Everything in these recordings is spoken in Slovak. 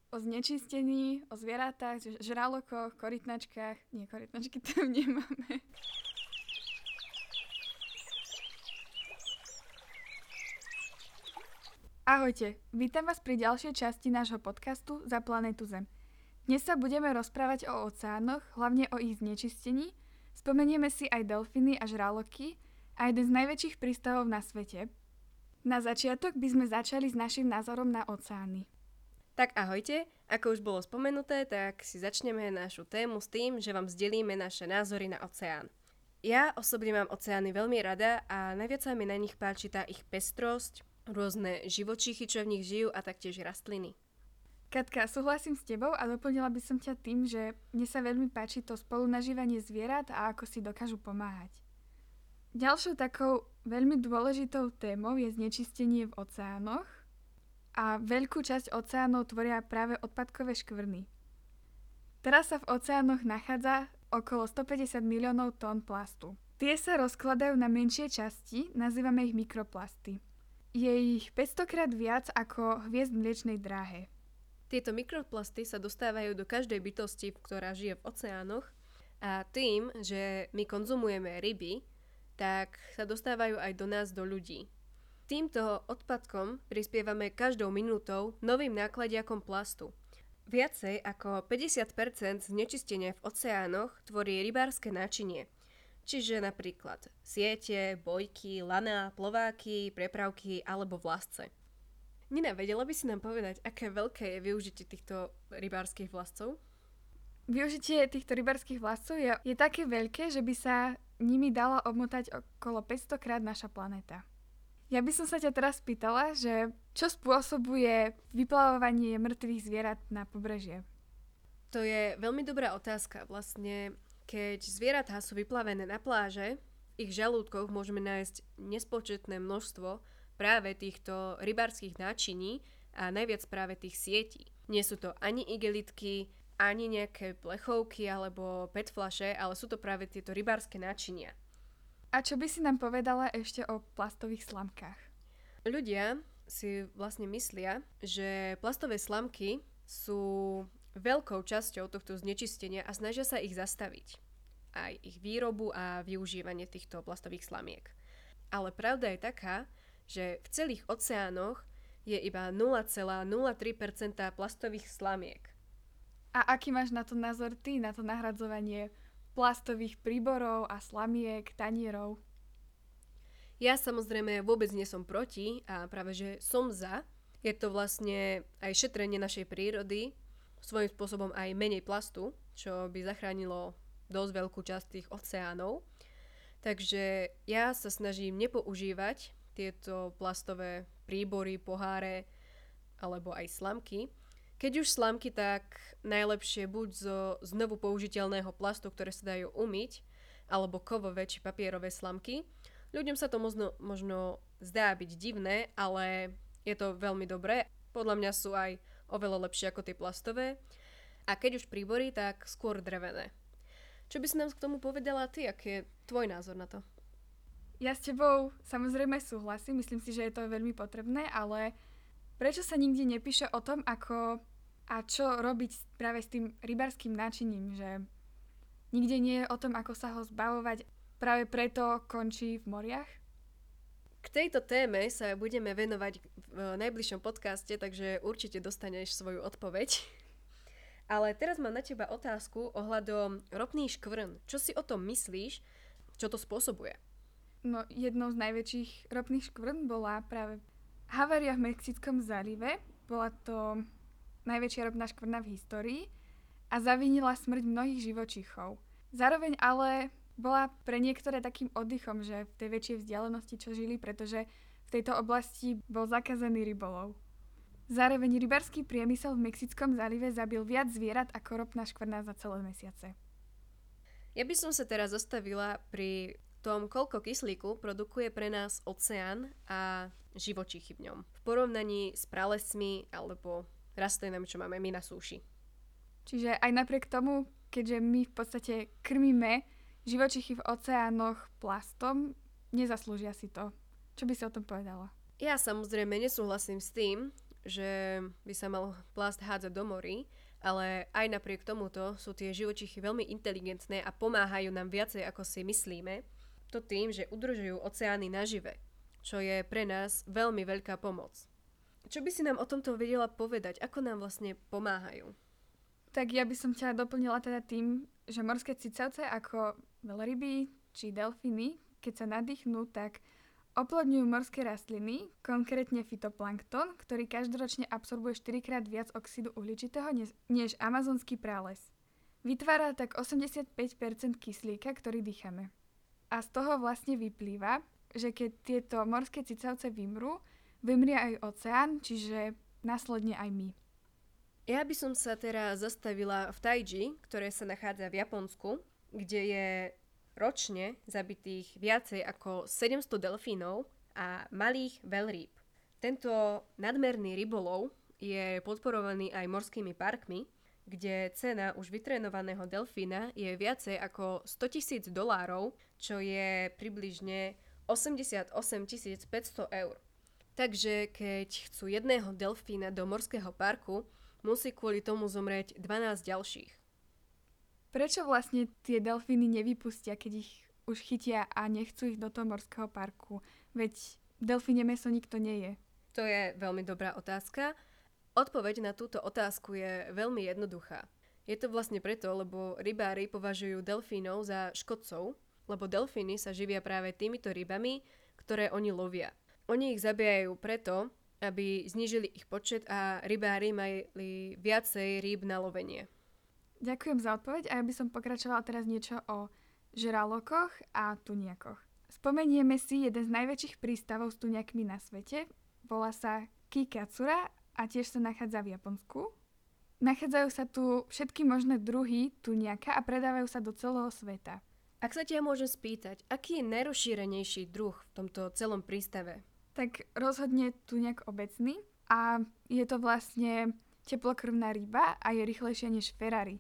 o znečistení, o zvieratách, žralokoch, korytnačkách. Nie, korytnačky tam nemáme. Ahojte, vítam vás pri ďalšej časti nášho podcastu Za planetu Zem. Dnes sa budeme rozprávať o oceánoch, hlavne o ich znečistení. Spomenieme si aj delfíny a žraloky a jeden z najväčších prístavov na svete. Na začiatok by sme začali s našim názorom na oceány. Tak ahojte, ako už bolo spomenuté, tak si začneme našu tému s tým, že vám zdelíme naše názory na oceán. Ja osobne mám oceány veľmi rada a najviac sa mi na nich páči tá ich pestrosť, rôzne živočíchy, čo v nich žijú a taktiež rastliny. Katka, súhlasím s tebou a doplnila by som ťa tým, že mne sa veľmi páči to spolunažívanie zvierat a ako si dokážu pomáhať. Ďalšou takou veľmi dôležitou témou je znečistenie v oceánoch a veľkú časť oceánov tvoria práve odpadkové škvrny. Teraz sa v oceánoch nachádza okolo 150 miliónov tón plastu. Tie sa rozkladajú na menšie časti, nazývame ich mikroplasty. Je ich 500 krát viac ako hviezd v mliečnej dráhe. Tieto mikroplasty sa dostávajú do každej bytosti, ktorá žije v oceánoch a tým, že my konzumujeme ryby, tak sa dostávajú aj do nás, do ľudí. Týmto odpadkom prispievame každou minútou novým nákladiakom plastu. Viacej ako 50% znečistenia v oceánoch tvorí rybárske náčinie. Čiže napríklad siete, bojky, laná, plováky, prepravky alebo vlasce. Nina, vedela by si nám povedať, aké veľké je využitie týchto rybárskych vlascov? Využitie týchto rybárskych vlascov je také veľké, že by sa nimi dala obmotať okolo 500 krát naša planéta. Ja by som sa ťa teraz spýtala, že čo spôsobuje vyplavovanie mŕtvych zvierat na pobrežie? To je veľmi dobrá otázka. Vlastne, keď zvieratá sú vyplavené na pláže, v ich žalúdkoch môžeme nájsť nespočetné množstvo práve týchto rybárskych náčiní a najviac práve tých sietí. Nie sú to ani igelitky, ani nejaké plechovky alebo PET fľaše, ale sú to práve tieto rybárske náčinia. A čo by si nám povedala ešte o plastových slamkách? Ľudia si vlastne myslia, že plastové slamky sú veľkou časťou tohto znečistenia a snažia sa ich zastaviť. Aj ich výrobu a využívanie týchto plastových slamiek. Ale pravda je taká, že v celých oceánoch je iba 0,03% plastových slamiek. A aký máš na to názor ty, na to nahradzovanie plastových príborov a slamiek, tanierov? Ja samozrejme vôbec nie som proti a práve že som za. Je to vlastne aj šetrenie našej prírody, svojím spôsobom aj menej plastu, čo by zachránilo dosť veľkú časť tých oceánov. Takže ja sa snažím nepoužívať tieto plastové príbory, poháre alebo aj slamky. Keď už slamky, tak najlepšie buď zo znovu použiteľného plastu, ktoré sa dajú umyť, alebo kovové či papierové slamky. Ľuďom sa to možno zdá byť divné, ale je to veľmi dobré. Podľa mňa sú aj oveľa lepšie ako tie plastové. A keď už príbory, tak skôr drevené. Čo by si nám k tomu povedala ty? Aký je tvoj názor na to? Ja s tebou samozrejme súhlasím, myslím si, že je to veľmi potrebné, ale prečo sa nikde nepíše o tom, ako a čo robiť práve s tým rybárskym náčiním, že nikde nie je o tom, ako sa ho zbavovať, práve preto končí v moriach? K tejto téme sa budeme venovať v najbližšom podcaste, takže určite dostaneš svoju odpoveď. Ale teraz mám na teba otázku ohľadom ropných škvrn. Čo si o tom myslíš? Čo to spôsobuje? No, jednou z najväčších ropných škvrn bola práve havária v Mexickom zálive. Bola to najväčšia ropná škvrna v histórii a zavinila smrť mnohých živočíchov. Zároveň ale bola pre niektoré takým oddychom, že v tej väčšej vzdialenosti, čo žili, pretože v tejto oblasti bol zakázaný rybolov. Zároveň rybársky priemysel v Mexickom zálive zabil viac zvierat ako ropná škvrna za celé mesiace. Ja by som sa teraz zastavila pri tom, koľko kyslíku produkuje pre nás oceán a živočíchy v ňom. V porovnaní s pralesmi alebo rastlinami, čo máme my na súši. Čiže aj napriek tomu, keďže my v podstate krmíme živočichy v oceánoch plastom, nezaslúžia si to. Čo by si o tom povedala? Ja samozrejme nesúhlasím s tým, že by sa mal plast hádzať do morí, ale aj napriek tomuto sú tie živočichy veľmi inteligentné a pomáhajú nám viacej, ako si myslíme. To tým, že udržujú oceány nažive, čo je pre nás veľmi veľká pomoc. Čo by si nám o tomto vedela povedať? Ako nám vlastne pomáhajú? Tak ja by som ťa doplnila teda tým, že morské cicavce ako veľryby či delfíny, keď sa nadýchnú, tak oplodňujú morské rastliny, konkrétne fytoplankton, ktorý každoročne absorbuje 4-krát viac oxidu uhličitého než amazonský prales. Vytvára tak 85% kyslíka, ktorý dýchame. A z toho vlastne vyplýva, že keď tieto morské cicavce vymrie aj oceán, čiže následne aj my. Ja by som sa teraz zastavila v Taiji, ktoré sa nachádza v Japonsku, kde je ročne zabitých viacej ako 700 delfínov a malých veľrýb. Tento nadmerný rybolov je podporovaný aj morskými parkmi, kde cena už vytrénovaného delfína je viacej ako $100,000, čo je približne 88 500 eur. Takže keď chcú jedného delfína do morského parku, musí kvôli tomu zomrieť 12 ďalších. Prečo vlastne tie delfíny nevypustia, keď ich už chytia a nechcú ich do toho morského parku? Veď delfíne mäso nikto nie je. To je veľmi dobrá otázka. Odpoveď na túto otázku je veľmi jednoduchá. Je to vlastne preto, lebo rybári považujú delfínov za škodcov, lebo delfíny sa živia práve týmito rybami, ktoré oni lovia. Oni ich zabíjajú preto, aby znížili ich počet a rybári mali viacej rýb na lovenie. Ďakujem za odpoveď a ja by som pokračovala teraz niečo o žralokoch a tuniakoch. Spomenieme si jeden z najväčších prístavov s tuniakmi na svete. Volá sa Kikatsura a tiež sa nachádza v Japonsku. Nachádzajú sa tu všetky možné druhy tuniaka a predávajú sa do celého sveta. Ak sa ťa môžem spýtať, aký je najrozšírenejší druh v tomto celom prístave? Tak rozhodne tuniak obecný a je to vlastne teplokrvná ryba a je rýchlejšia než Ferrari.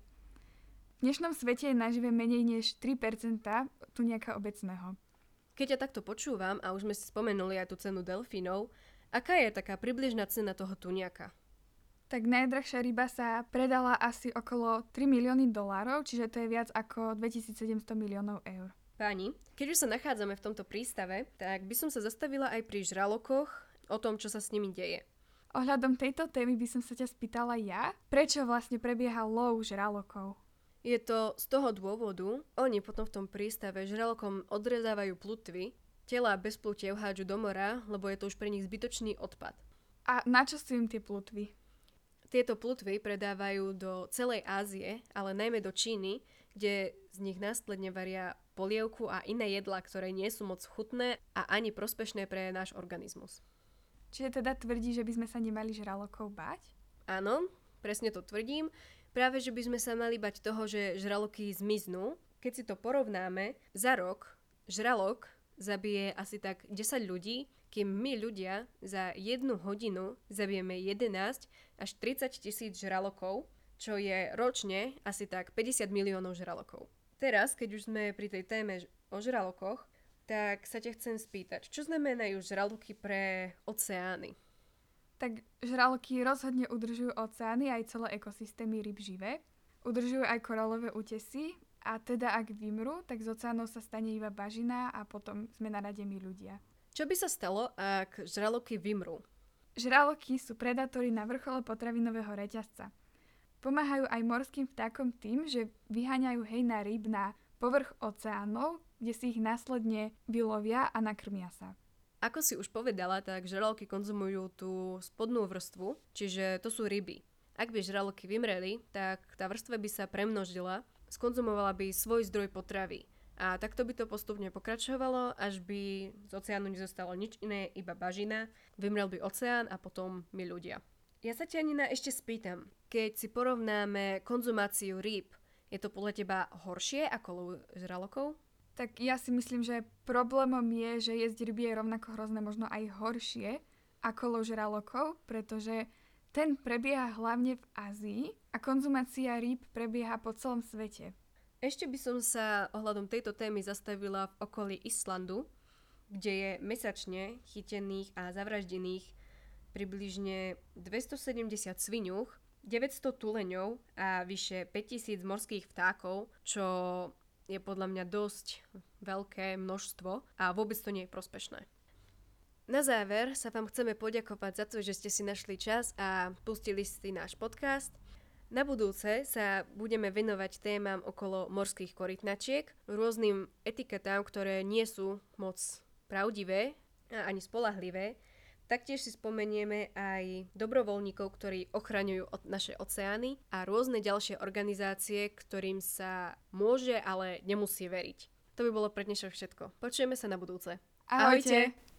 V dnešnom svete je nažive menej než 3% tuniaka obecného. Keď ja takto počúvam, a už sme si spomenuli aj tú cenu delfínov, aká je taká približná cena toho tuniaka? Tak najdrahšia ryba sa predala asi okolo $3 milióny, čiže to je viac ako 2700 miliónov eur. Páni, keď už sa nachádzame v tomto prístave, tak by som sa zastavila aj pri žralokoch, o tom, čo sa s nimi deje. Ohľadom tejto témy by som sa ťa spýtala ja, prečo vlastne prebieha lov žralokov? Je to z toho dôvodu, oni potom v tom prístave žralokom odrezávajú plutvy, tela bez plutiev hádžu do mora, lebo je to už pre nich zbytočný odpad. A na čo sú im tie plutvy? Tieto plutvy predávajú do celej Ázie, ale najmä do Číny, kde z nich následne varia polievku a iné jedlá, ktoré nie sú moc chutné a ani prospešné pre náš organizmus. Čiže teda tvrdí, že by sme sa nemali žralokov báť? Áno, presne to tvrdím. Práve, že by sme sa mali bať toho, že žraloky zmiznú. Keď si to porovnáme, za rok žralok zabije asi tak 10 ľudí, kým my ľudia za 1 hodinu zabijeme 11 až 30 000 žralokov, čo je ročne asi tak 50 miliónov žralokov. Teraz, keď už sme pri tej téme o žralokoch, tak sa ťa chcem spýtať, čo znamenajú žraloky pre oceány? Tak žraloky rozhodne udržujú oceány aj celé ekosystémy ryb živé. Udržujú aj koralové útesy a teda ak vymrú, tak z oceánov sa stane iba bažina a potom sme na rade my ľudia. Čo by sa stalo, ak žraloky vymrú? Žraloky sú predátori na vrchole potravinového reťazca. Pomáhajú aj morským vtákom tým, že vyháňajú hejna rýb na povrch oceánov, kde si ich následne vylovia a nakrmia sa. Ako si už povedala, tak žraloky konzumujú tú spodnú vrstvu, čiže to sú ryby. Ak by žraloky vymreli, tak tá vrstva by sa premnožila, skonzumovala by svoj zdroj potravy. A takto by to postupne pokračovalo, až by z oceánu nezostalo nič iné, iba bažina, vymrel by oceán a potom my ľudia. Ja sa ťa, Nina, ešte spýtam, keď si porovnáme konzumáciu rýb, je to podľa teba horšie ako lov žralokov? Tak ja si myslím, že problémom je, že jesť ryby je rovnako hrozné, možno aj horšie ako lov žralokov, pretože ten prebieha hlavne v Ázii a konzumácia rýb prebieha po celom svete. Ešte by som sa ohľadom tejto témy zastavila v okolí Islandu, kde je mesačne chytených a zavraždených približne 270 sviňuch, 900 tuleňov a vyše 5000 morských vtákov, čo je podľa mňa dosť veľké množstvo a vôbec to nie je prospešné. Na záver sa vám chceme poďakovať za to, že ste si našli čas a pustili si náš podcast. Na budúce sa budeme venovať témam okolo morských korytnačiek, rôznym etiketám, ktoré nie sú moc pravdivé a ani spoľahlivé. Taktiež si spomenieme aj dobrovoľníkov, ktorí ochraňujú naše oceány a rôzne ďalšie organizácie, ktorým sa môže, ale nemusí veriť. To by bolo pre dnešok všetko. Počujeme sa na budúce. Ahojte!